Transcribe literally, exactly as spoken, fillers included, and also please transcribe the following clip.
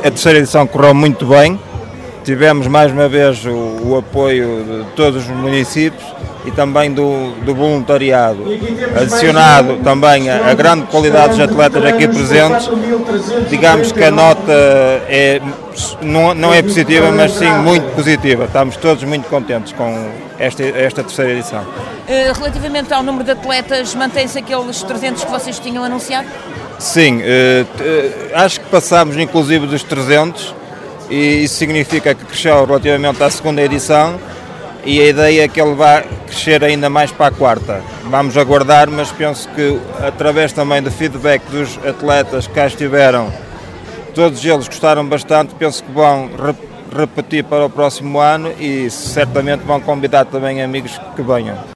a terceira edição correu muito bem, tivemos mais uma vez o, o apoio de todos os municípios e também do, do voluntariado, adicionado também a, a grande qualidade dos atletas aqui presentes. Digamos que a nota é, não, não é positiva, mas sim muito positiva. Estamos todos muito contentes com esta, esta terceira edição. Relativamente ao número de atletas, mantém-se aqueles trezentos que vocês tinham anunciado? Sim, acho que passámos inclusive dos trezentos e isso significa que cresceu relativamente à segunda edição. E a ideia é que ele vai crescer ainda mais para a quarta. Vamos aguardar, mas penso que através também do feedback dos atletas que cá estiveram, todos eles gostaram bastante, penso que vão repetir para o próximo ano e certamente vão convidar também amigos que venham.